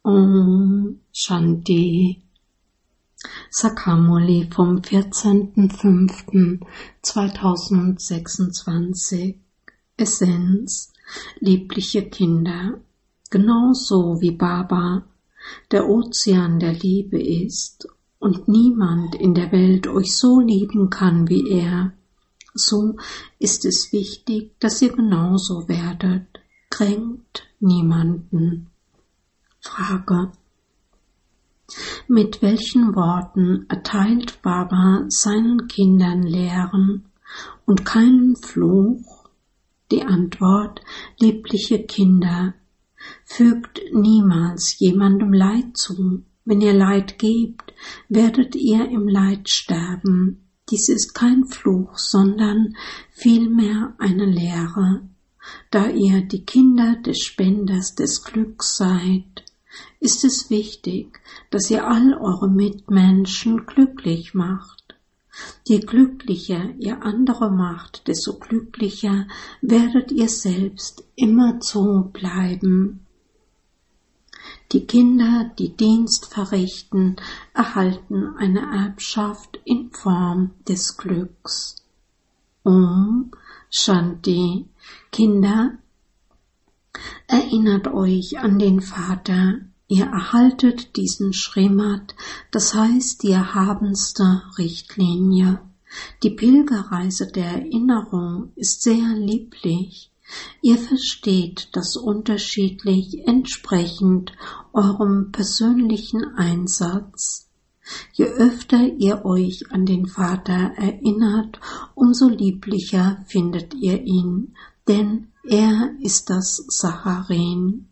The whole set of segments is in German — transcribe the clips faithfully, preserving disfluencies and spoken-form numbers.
Om Shanti. Sakamuli vom vierzehnten fünften zweitausendsechsundzwanzig. Essenz: liebliche Kinder. Genauso wie Baba der Ozean der Liebe ist und niemand in der Welt euch so lieben kann wie er, so ist es wichtig, dass ihr genauso werdet. Kränkt niemanden. Frage: Mit welchen Worten erteilt Baba seinen Kindern Lehren und keinen Fluch? Die Antwort: liebliche Kinder, fügt niemals jemandem Leid zu. Wenn ihr Leid gebt, werdet ihr im Leid sterben. Dies ist kein Fluch, sondern vielmehr eine Lehre. Da ihr die Kinder des Spenders des Glücks seid, ist es wichtig, dass ihr all eure Mitmenschen glücklich macht. Je glücklicher ihr andere macht, desto glücklicher werdet ihr selbst immerzu bleiben. Die Kinder, die Dienst verrichten, erhalten eine Erbschaft in Form des Glücks. Om Shanti. Kinder, erinnert euch an den Vater. Ihr erhaltet diesen Srimad, das heißt die erhabenste Richtlinie. Die Pilgerreise der Erinnerung ist sehr lieblich. Ihr versteht das unterschiedlich entsprechend eurem persönlichen Einsatz. Je öfter ihr euch an den Vater erinnert, umso lieblicher findet ihr ihn, denn er ist das Sacharin.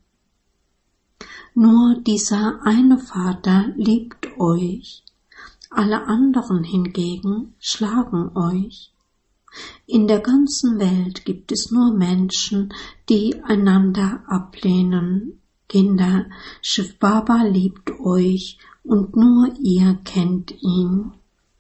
Nur dieser eine Vater liebt euch, alle anderen hingegen schlagen euch. In der ganzen Welt gibt es nur Menschen, die einander ablehnen. Kinder, Shiv Baba liebt euch und nur ihr kennt ihn.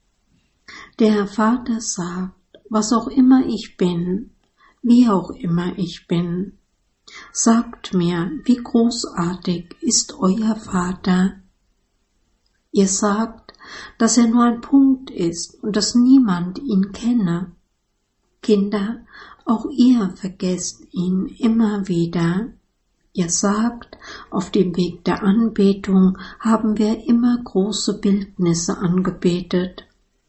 Der Vater sagt, was auch immer ich bin, wie auch immer ich bin, sagt mir, wie großartig ist euer Vater. Ihr sagt, dass er nur ein Punkt ist und dass niemand ihn kenne. Kinder, auch ihr vergesst ihn immer wieder. Ihr sagt, auf dem Weg der Anbetung haben wir immer große Bildnisse angebetet.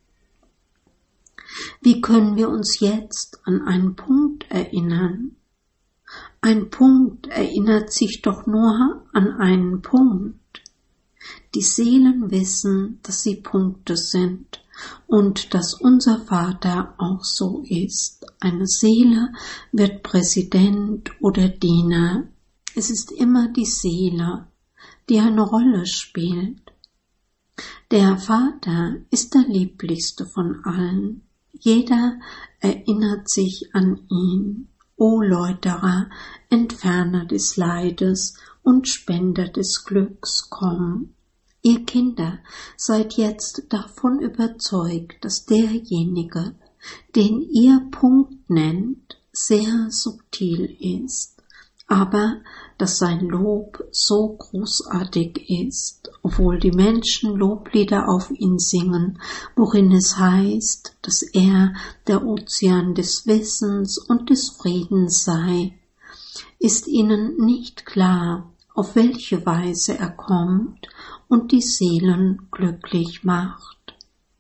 Wie können wir uns jetzt an einen Punkt erinnern? Ein Punkt erinnert sich doch nur an einen Punkt. Die Seelen wissen, dass sie Punkte sind und dass unser Vater auch so ist. Eine Seele wird Präsident oder Diener. Es ist immer die Seele, die eine Rolle spielt. Der Vater ist der lieblichste von allen. Jeder erinnert sich an ihn. O Läuterer, Entferner des Leides und Spender des Glücks, komm. Ihr Kinder, seid jetzt davon überzeugt, dass derjenige, den ihr Punkt nennt, sehr subtil ist, aber dass sein Lob so großartig ist, obwohl die Menschen Loblieder auf ihn singen, worin es heißt, dass er der Ozean des Wissens und des Friedens sei, ist ihnen nicht klar, auf welche Weise er kommt und die Seelen glücklich macht.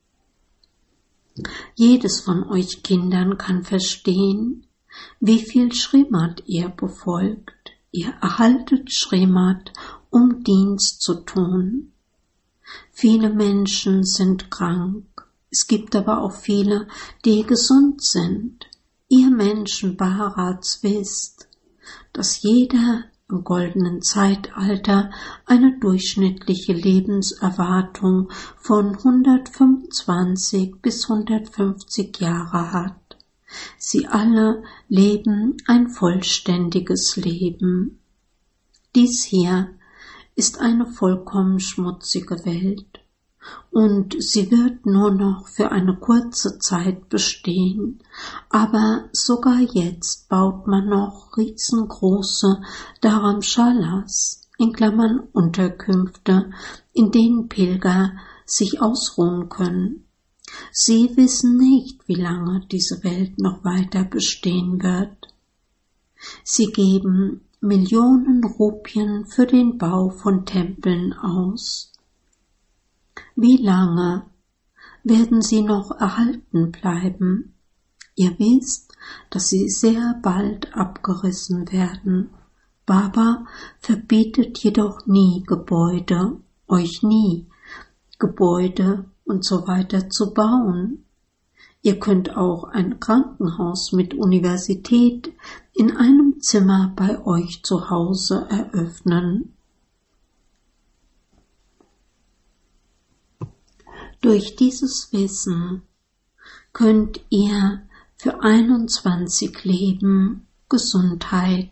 Jedes von euch Kindern kann verstehen, wie viel Srimad ihr befolgt. Ihr erhaltet Srimad, um Dienst zu tun. Viele Menschen sind krank. Es gibt aber auch viele, die gesund sind. Ihr Menschen Bharats wisst, dass jeder im goldenen Zeitalter eine durchschnittliche Lebenserwartung von hundertfünfundzwanzig bis hundertfünfzig Jahre hat. Sie alle leben ein vollständiges Leben. Dies hier ist eine vollkommen schmutzige Welt und sie wird nur noch für eine kurze Zeit bestehen, aber sogar jetzt baut man noch riesengroße Dharamshalas. in Klammern Unterkünfte, in denen Pilger sich ausruhen können. Sie wissen nicht, wie lange diese Welt noch weiter bestehen wird. Sie geben Millionen Rupien für den Bau von Tempeln aus. Wie lange werden sie noch erhalten bleiben? Ihr wisst, dass sie sehr bald abgerissen werden. Baba verbietet jedoch nie Gebäude, euch nie Gebäude und so weiter zu bauen. Ihr könnt auch ein Krankenhaus mit Universität in einem Zimmer bei euch zu Hause eröffnen. Durch dieses Wissen könnt ihr für einundzwanzig Leben Gesundheit,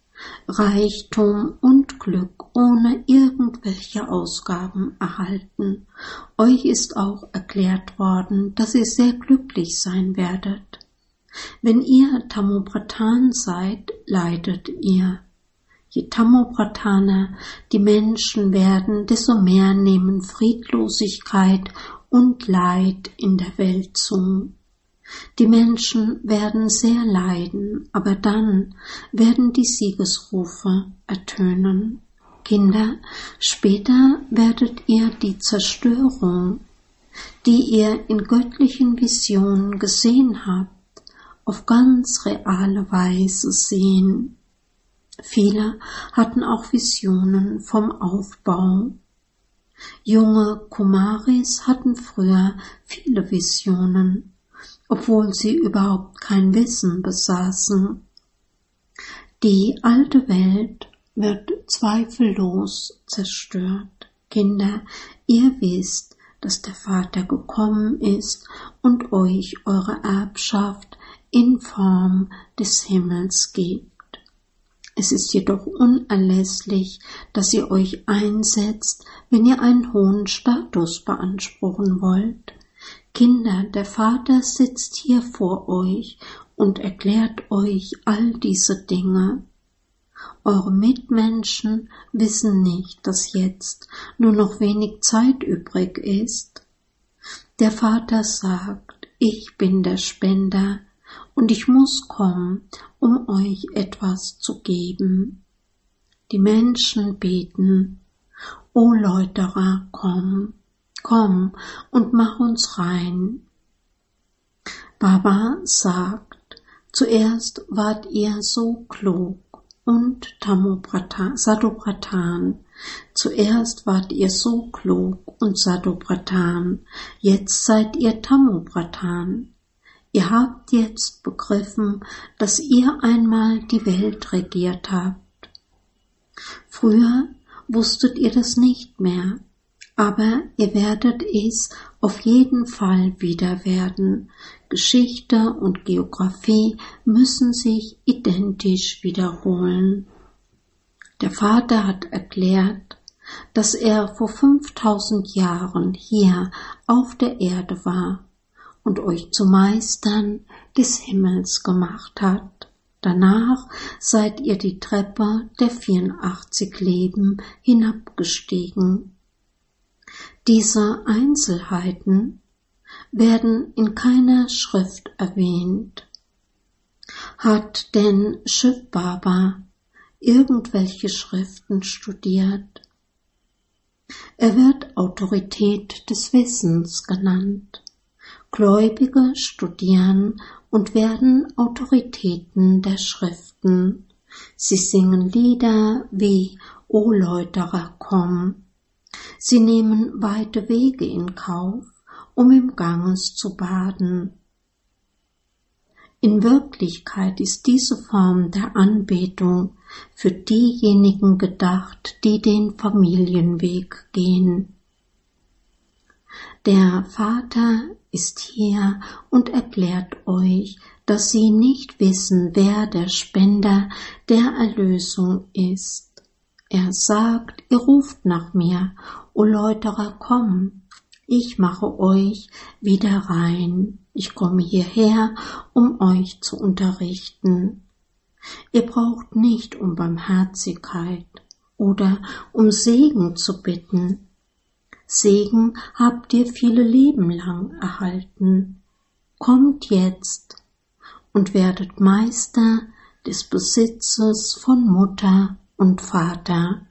Reichtum und Glück ohne irgendwelche Ausgaben erhalten. Euch ist auch erklärt worden, dass ihr sehr glücklich sein werdet. Wenn ihr Tamopratan seid, leidet ihr. Je Tamoprataner die Menschen werden, desto mehr nehmen Friedlosigkeit und Leid in der Welt zu. Die Menschen werden sehr leiden, aber dann werden die Siegesrufe ertönen. Kinder, später werdet ihr die Zerstörung, die ihr in göttlichen Visionen gesehen habt, auf ganz reale Weise sehen. Viele hatten auch Visionen vom Aufbau. Junge Kumaris hatten früher viele Visionen, obwohl sie überhaupt kein Wissen besaßen. Die alte Welt wird zweifellos zerstört. Kinder, ihr wisst, dass der Vater gekommen ist und euch eure Erbschaft in Form des Himmels gibt. Es ist jedoch unerlässlich, dass ihr euch einsetzt, wenn ihr einen hohen Status beanspruchen wollt. Kinder, der Vater sitzt hier vor euch und erklärt euch all diese Dinge. Eure Mitmenschen wissen nicht, dass jetzt nur noch wenig Zeit übrig ist. Der Vater sagt, ich bin der Spender und ich muss kommen, um euch etwas zu geben. Die Menschen beten, O Läuterer, komm, komm und mach uns rein. Baba sagt, zuerst wart ihr so klug und Tamopratan, Sadopratan, zuerst wart ihr so klug und Sadopratan, jetzt seid ihr Tamopratan. Ihr habt jetzt begriffen, dass ihr einmal die Welt regiert habt. Früher wusstet ihr das nicht mehr, aber ihr werdet es auf jeden Fall wieder werden. Geschichte und Geographie müssen sich identisch wiederholen. Der Vater hat erklärt, dass er vor fünftausend Jahren hier auf der Erde war und euch zu Meistern des Himmels gemacht hat. Danach seid ihr die Treppe der vierundachtzig Leben hinabgestiegen. Diese Einzelheiten werden in keiner Schrift erwähnt. Hat denn Shiv Baba irgendwelche Schriften studiert? Er wird Autorität des Wissens genannt. Gläubige studieren und werden Autoritäten der Schriften. Sie singen Lieder wie O Läuterer, komm. Sie nehmen weite Wege in Kauf, um im Ganges zu baden. In Wirklichkeit ist diese Form der Anbetung für diejenigen gedacht, die den Familienweg gehen. Der Vater ist hier und erklärt euch, dass sie nicht wissen, wer der Spender der Erlösung ist. Er sagt, ihr ruft nach mir, O Läuterer, komm, ich mache euch wieder rein. Ich komme hierher, um euch zu unterrichten. Ihr braucht nicht um Barmherzigkeit. oder um Segen zu bitten. Segen habt ihr viele Leben lang erhalten. Kommt jetzt und werdet Meister des Besitzes von Mutter und Vater.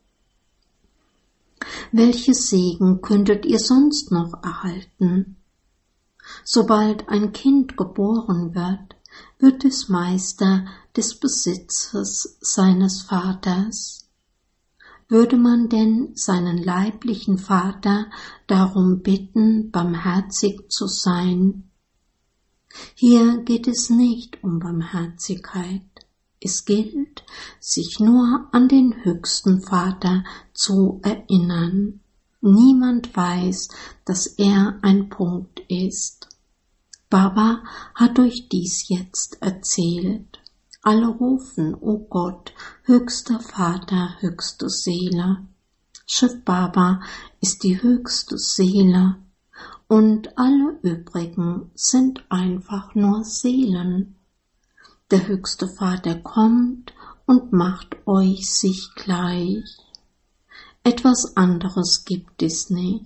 Welche Segen könntet ihr sonst noch erhalten? Sobald ein Kind geboren wird, wird es Meister des Besitzes seines Vaters. Würde man denn seinen leiblichen Vater darum bitten, barmherzig zu sein? Hier geht es nicht um Barmherzigkeit. Es gilt, sich nur an den höchsten Vater zu erinnern. Niemand weiß, dass er ein Punkt ist. Baba hat euch dies jetzt erzählt. Alle rufen, o Gott, höchster Vater, höchste Seele. Shiv Baba ist die höchste Seele und alle übrigen sind einfach nur Seelen. Der höchste Vater kommt und macht euch sich gleich. Etwas anderes gibt es nicht.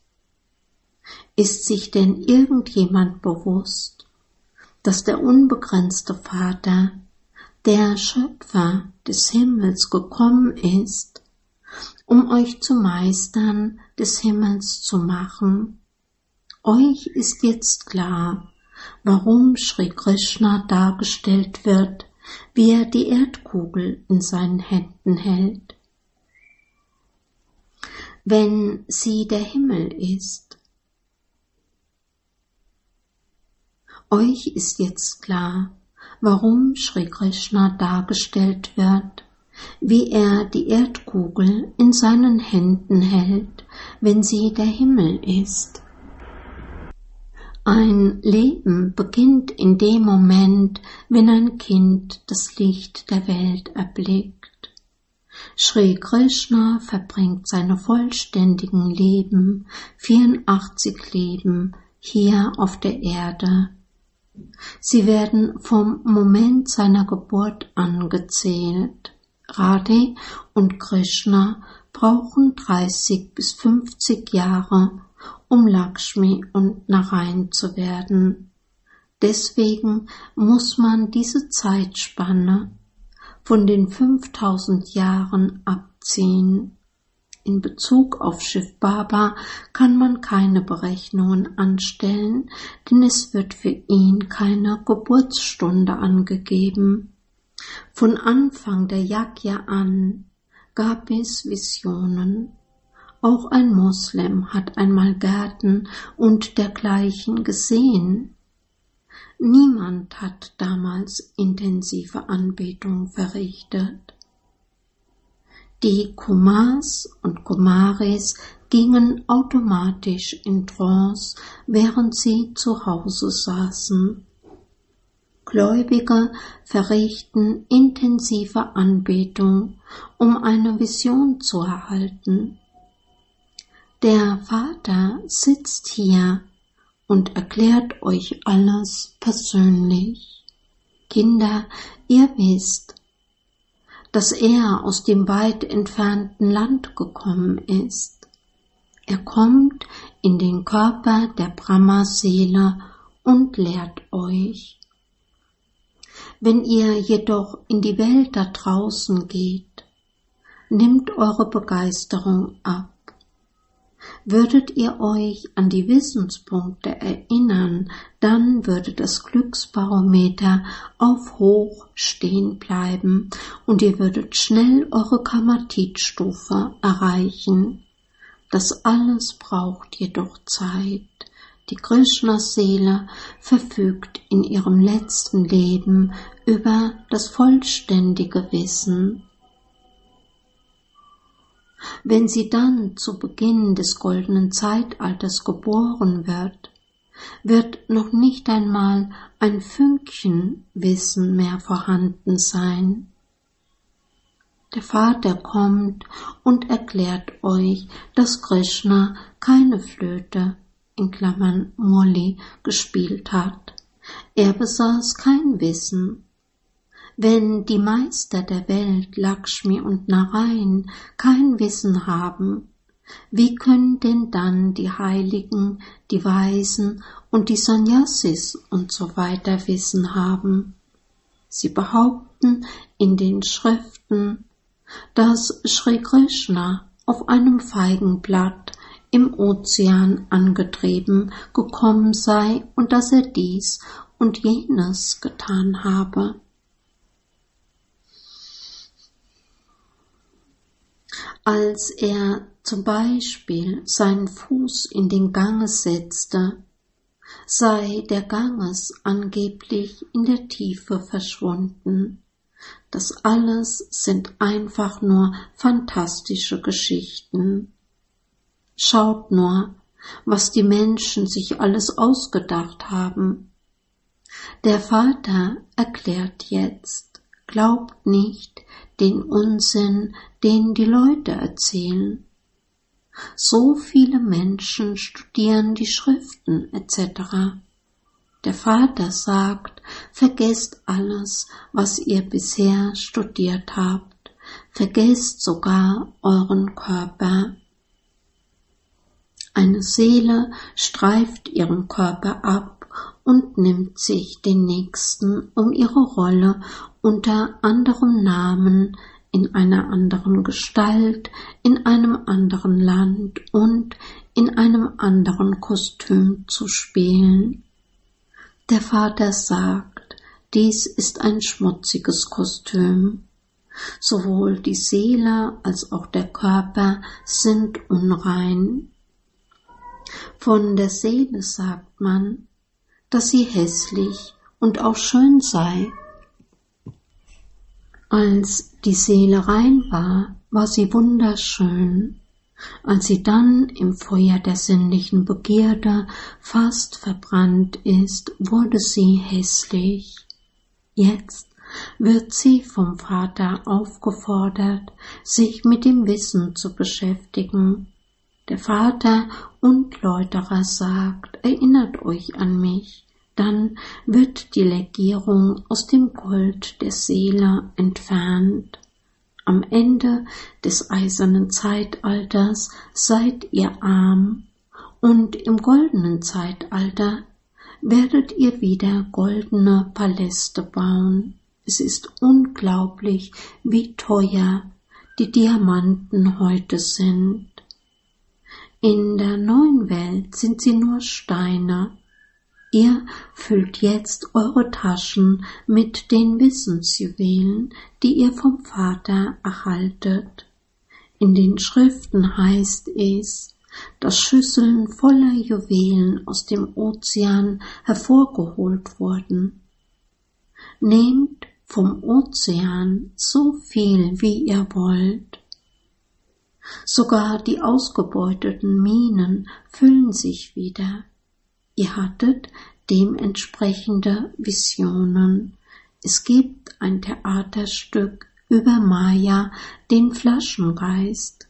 Ist sich denn irgendjemand bewusst, dass der unbegrenzte Vater, der Schöpfer des Himmels, gekommen ist, um euch zu Meistern des Himmels zu machen? Euch ist jetzt klar, warum Sri Krishna dargestellt wird, wie er die Erdkugel in seinen Händen hält. Wenn sie der Himmel ist. Euch ist jetzt klar, warum Sri Krishna dargestellt wird, wie er die Erdkugel in seinen Händen hält, wenn sie der Himmel ist. Ein Leben beginnt in dem Moment, wenn ein Kind das Licht der Welt erblickt. Sri Krishna verbringt seine vollständigen Leben, vierundachtzig Leben, hier auf der Erde. Sie werden vom Moment seiner Geburt angezählt. Radhe und Krishna brauchen dreißig bis fünfzig Jahre, um Lakshmi und Narayan zu werden. Deswegen muss man diese Zeitspanne von den fünftausend Jahren abziehen. In Bezug auf Shiv Baba kann man keine Berechnungen anstellen, denn es wird für ihn keine Geburtsstunde angegeben. Von Anfang der Yajna an gab es Visionen. Auch ein Moslem hat einmal Gärten und dergleichen gesehen. Niemand hat damals intensive Anbetung verrichtet. Die Kumars und Kumaris gingen automatisch in Trance, während sie zu Hause saßen. Gläubige verrichten intensive Anbetung, um eine Vision zu erhalten. Der Vater sitzt hier und erklärt euch alles persönlich. Kinder, ihr wisst, dass er aus dem weit entfernten Land gekommen ist. Er kommt in den Körper der Brahma-Seele und lehrt euch. Wenn ihr jedoch in die Welt da draußen geht, nimmt eure Begeisterung ab. Würdet ihr euch an die Wissenspunkte erinnern, dann würde das Glücksbarometer auf hoch stehen bleiben und ihr würdet schnell eure Karmatitstufe erreichen. Das alles braucht jedoch Zeit. Die Krishna-Seele verfügt in ihrem letzten Leben über das vollständige Wissen. Wenn sie dann zu Beginn des goldenen Zeitalters geboren wird, wird noch nicht einmal ein Fünkchen Wissen mehr vorhanden sein. Der Vater kommt und erklärt euch, dass Krishna keine Flöte, in Klammern Murli, gespielt hat. Er besaß kein Wissen. Wenn die Meister der Welt, Lakshmi und Narayan, kein Wissen haben, wie können denn dann die Heiligen, die Weisen und die Sannyasis und so weiter Wissen haben? Sie behaupten in den Schriften, dass Sri Krishna auf einem Feigenblatt im Ozean angetrieben gekommen sei und dass er dies und jenes getan habe. Als er zum Beispiel seinen Fuß in den Ganges setzte, sei der Ganges angeblich in der Tiefe verschwunden. Das alles sind einfach nur fantastische Geschichten. Schaut nur, was die Menschen sich alles ausgedacht haben. Der Vater erklärt jetzt, glaubt nicht den Unsinn, den die Leute erzählen. So viele Menschen studieren die Schriften et cetera. Der Vater sagt, vergesst alles, was ihr bisher studiert habt, vergesst sogar euren Körper. Eine Seele streift ihren Körper ab und nimmt sich den nächsten, um ihre Rolle unter anderem Namen, in einer anderen Gestalt, in einem anderen Land und in einem anderen Kostüm zu spielen. Der Vater sagt, dies ist ein schmutziges Kostüm. Sowohl die Seele als auch der Körper sind unrein. Von der Seele sagt man, dass sie hässlich und auch schön sei. Als die Seele rein war, war sie wunderschön. Als sie dann im Feuer der sinnlichen Begierde fast verbrannt ist, wurde sie hässlich. Jetzt wird sie vom Vater aufgefordert, sich mit dem Wissen zu beschäftigen. Der Vater und Läuterer sagt, erinnert euch an mich. Dann wird die Legierung aus dem Gold der Seele entfernt. Am Ende des eisernen Zeitalters seid ihr arm und im goldenen Zeitalter werdet ihr wieder goldene Paläste bauen. Es ist unglaublich, wie teuer die Diamanten heute sind. In der neuen Welt sind sie nur Steine. Ihr füllt jetzt eure Taschen mit den Wissensjuwelen, die ihr vom Vater erhaltet. In den Schriften heißt es, dass Schüsseln voller Juwelen aus dem Ozean hervorgeholt wurden. Nehmt vom Ozean so viel, wie ihr wollt. Sogar die ausgebeuteten Minen füllen sich wieder. Ihr hattet dementsprechende Visionen. Es gibt ein Theaterstück über Maya, den Flaschengeist.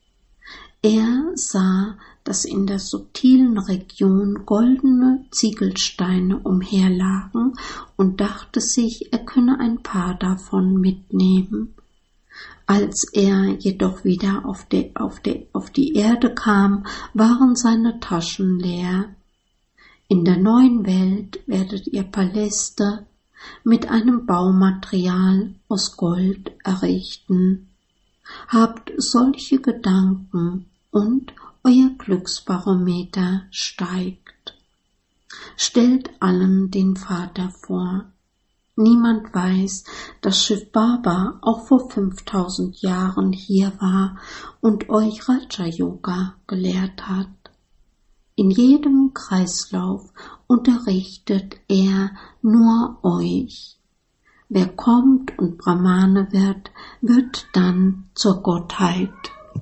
Er sah, dass in der subtilen Region goldene Ziegelsteine umherlagen und dachte sich, er könne ein paar davon mitnehmen. Als er jedoch wieder auf die, auf die, auf die Erde kam, waren seine Taschen leer. In der neuen Welt werdet ihr Paläste mit einem Baumaterial aus Gold errichten. Habt solche Gedanken und euer Glücksbarometer steigt. Stellt allen den Vater vor. Niemand weiß, dass Shiv Baba auch vor fünftausend Jahren hier war und euch Raja Yoga gelehrt hat. In jedem Kreislauf unterrichtet er nur euch. Wer kommt und Brahmane wird, wird dann zur Gottheit.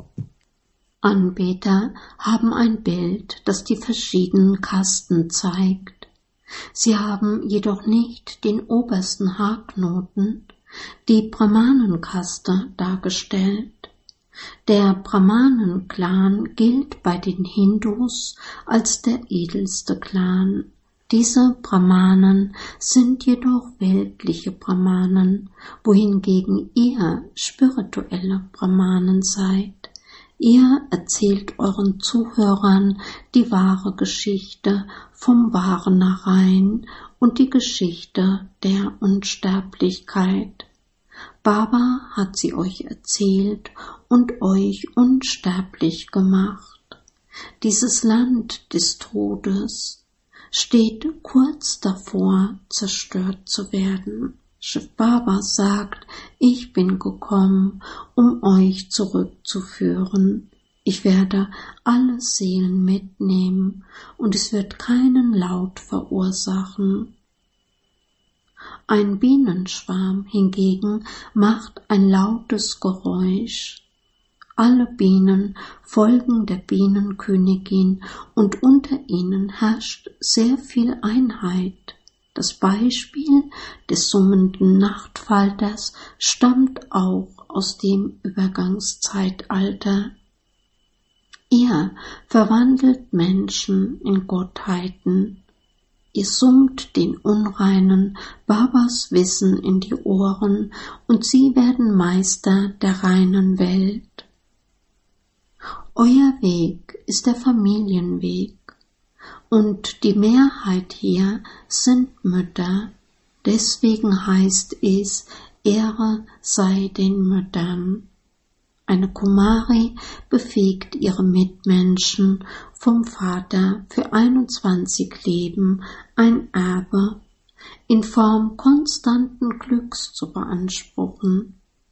Anbeter haben ein Bild, das die verschiedenen Kasten zeigt. Sie haben jedoch nicht den obersten Haarknoten, die Brahmanenkaste, dargestellt. Der Brahmanen-Clan gilt bei den Hindus als der edelste Clan. Diese Brahmanen sind jedoch weltliche Brahmanen, wohingegen ihr spirituelle Brahmanen seid. Ihr erzählt euren Zuhörern die wahre Geschichte vom wahren Narayan und die Geschichte der Unsterblichkeit. Baba hat sie euch erzählt und euch unsterblich gemacht. Dieses Land des Todes steht kurz davor, zerstört zu werden. Shiv Baba sagt, ich bin gekommen, um euch zurückzuführen. Ich werde alle Seelen mitnehmen und es wird keinen Laut verursachen. Ein Bienenschwarm hingegen macht ein lautes Geräusch. Alle Bienen folgen der Bienenkönigin und unter ihnen herrscht sehr viel Einheit. Das Beispiel des summenden Nachtfalters stammt auch aus dem Übergangszeitalter. Ihr verwandelt Menschen in Gottheiten. Ihr summt den Unreinen Babas Wissen in die Ohren und sie werden Meister der reinen Welt. Euer Weg ist der Familienweg. Und die Mehrheit hier sind Mütter, deswegen heißt es, Ehre sei den Müttern. Eine Kumari befähigt ihre Mitmenschen vom Vater für einundzwanzig Leben ein Erbe in Form konstanten Glücks zu beanspruchen.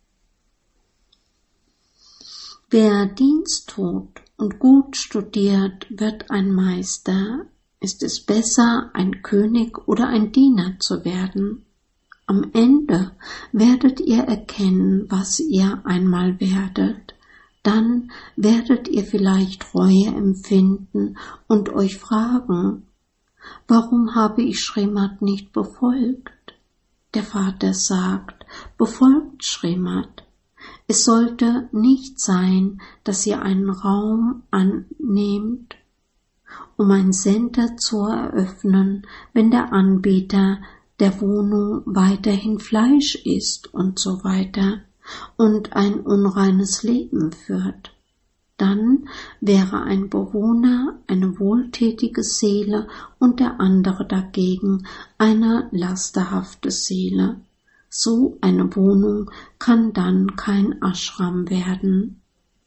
Wer Dienst tut und gut studiert, wird ein Meister. Ist es besser, ein König oder ein Diener zu werden? Am Ende werdet ihr erkennen, was ihr einmal werdet. Dann werdet ihr vielleicht Reue empfinden und euch fragen, warum habe ich Srimad nicht befolgt? Der Vater sagt, befolgt Srimad. Es sollte nicht sein, dass ihr einen Raum annehmt, um ein Center zu eröffnen, wenn der Anbieter der Wohnung weiterhin Fleisch isst und so weiter und ein unreines Leben führt. Dann wäre ein Bewohner eine wohltätige Seele und der andere dagegen eine lasterhafte Seele. So eine Wohnung kann dann kein Ashram werden.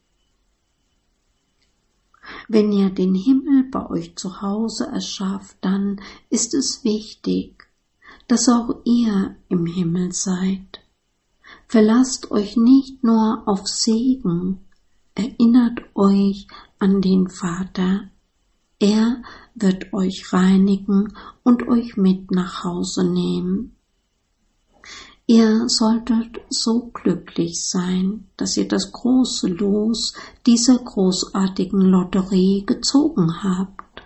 Wenn ihr den Himmel bei euch zu Hause erschafft, dann ist es wichtig, dass auch ihr im Himmel seid. Verlasst euch nicht nur auf Segen, erinnert euch an den Vater. Er wird euch reinigen und euch mit nach Hause nehmen. Ihr solltet so glücklich sein, dass ihr das große Los dieser großartigen Lotterie gezogen habt.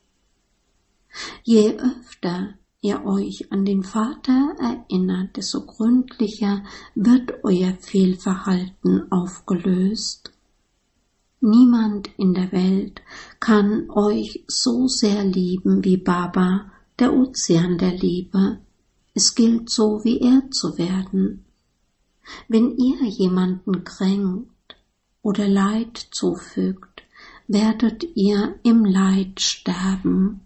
Je öfter ihr euch an den Vater erinnert, desto gründlicher wird euer Fehlverhalten aufgelöst. Niemand in der Welt kann euch so sehr lieben wie Baba, der Ozean der Liebe. Es gilt so, wie er zu werden. Wenn ihr jemanden kränkt oder Leid zufügt, werdet ihr im Leid sterben.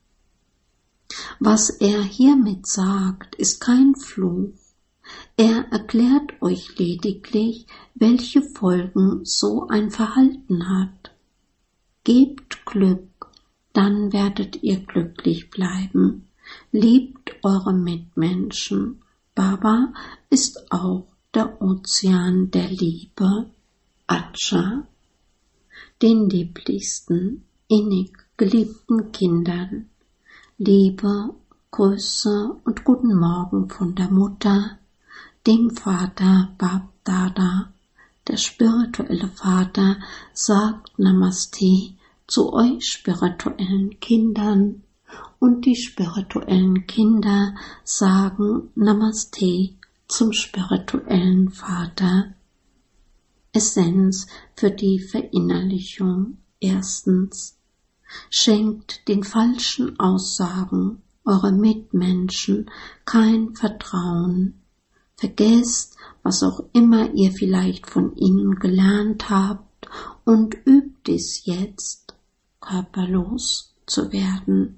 Was er hiermit sagt, ist kein Fluch. Er erklärt euch lediglich, welche Folgen so ein Verhalten hat. Gebt Glück, dann werdet ihr glücklich bleiben. Liebt eure Mitmenschen. Baba ist auch der Ozean der Liebe. Acha. Den lieblichsten, innig geliebten Kindern. Liebe, Grüße und guten Morgen von der Mutter, dem Vater Bab Dada. Der spirituelle Vater sagt Namaste zu euch spirituellen Kindern. Und die spirituellen Kinder sagen Namaste zum spirituellen Vater. Essenz für die Verinnerlichung. Erstens. Schenkt den falschen Aussagen eure Mitmenschen kein Vertrauen. Vergesst, was auch immer ihr vielleicht von ihnen gelernt habt und übt es jetzt, körperlos zu werden.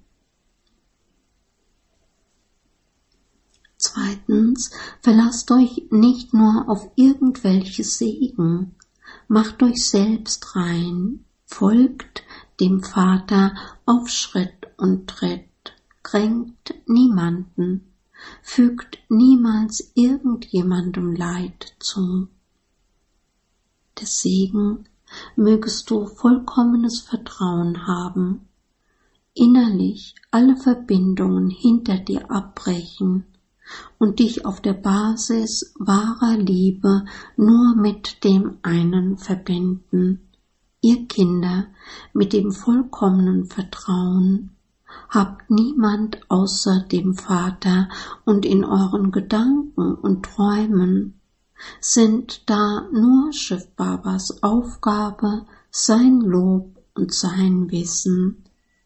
Zweitens, verlasst euch nicht nur auf irgendwelche Segen, macht euch selbst rein, folgt dem Vater auf Schritt und Tritt, kränkt niemanden, fügt niemals irgendjemandem Leid zu. Der Segen, mögest du vollkommenes Vertrauen haben, innerlich alle Verbindungen hinter dir abbrechen und dich auf der Basis wahrer Liebe nur mit dem einen verbinden. Ihr Kinder, mit dem vollkommenen Vertrauen, habt niemand außer dem Vater, und in euren Gedanken und Träumen sind da nur Shiv Babas Aufgabe, sein Lob und sein Wissen.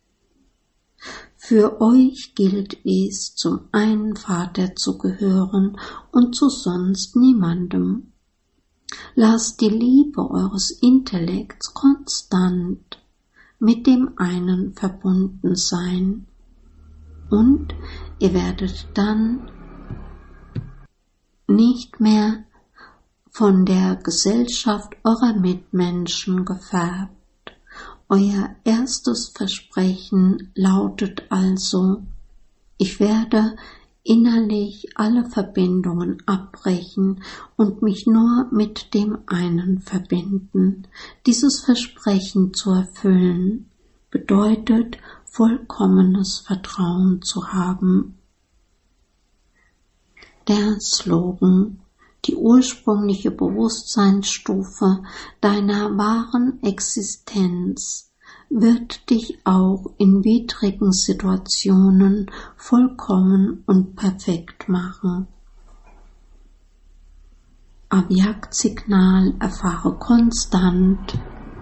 Für euch gilt es, zum einen Vater zu gehören und zu sonst niemandem. Lasst die Liebe eures Intellekts konstant mit dem einen verbunden sein, und ihr werdet dann nicht mehr von der Gesellschaft eurer Mitmenschen gefärbt. Euer erstes Versprechen lautet also: Ich werde innerlich alle Verbindungen abbrechen und mich nur mit dem einen verbinden. Dieses Versprechen zu erfüllen bedeutet, vollkommenes Vertrauen zu haben. Der Slogan: Die ursprüngliche Bewusstseinsstufe deiner wahren Existenz wird dich auch in widrigen Situationen vollkommen und perfekt machen. Avyakt-Signal: Erfahre konstant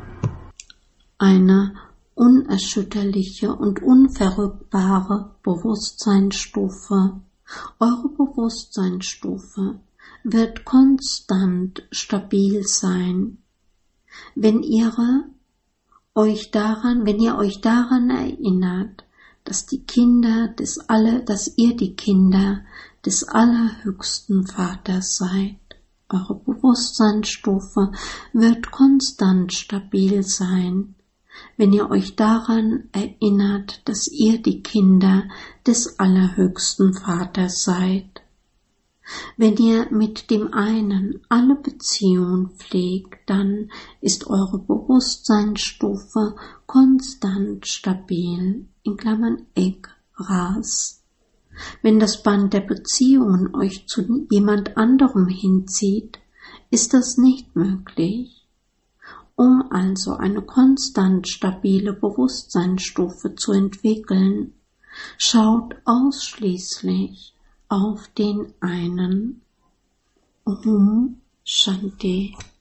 eine unerschütterliche und unverrückbare Bewusstseinsstufe. Eure Bewusstseinsstufe wird konstant stabil sein, wenn ihr euch daran, wenn ihr euch daran erinnert, dass die Kinder des Alle, dass ihr die Kinder des allerhöchsten Vaters seid. Eure Bewusstseinsstufe wird konstant stabil sein, wenn ihr euch daran erinnert, dass ihr die Kinder des allerhöchsten Vaters seid. Wenn ihr mit dem einen alle Beziehungen pflegt, dann ist eure Bewusstseinsstufe konstant stabil, in Klammern Ek, Ras. Wenn das Band der Beziehungen euch zu jemand anderem hinzieht, ist das nicht möglich. Um also eine konstant stabile Bewusstseinsstufe zu entwickeln, schaut ausschließlich auf den einen. Om Shanti.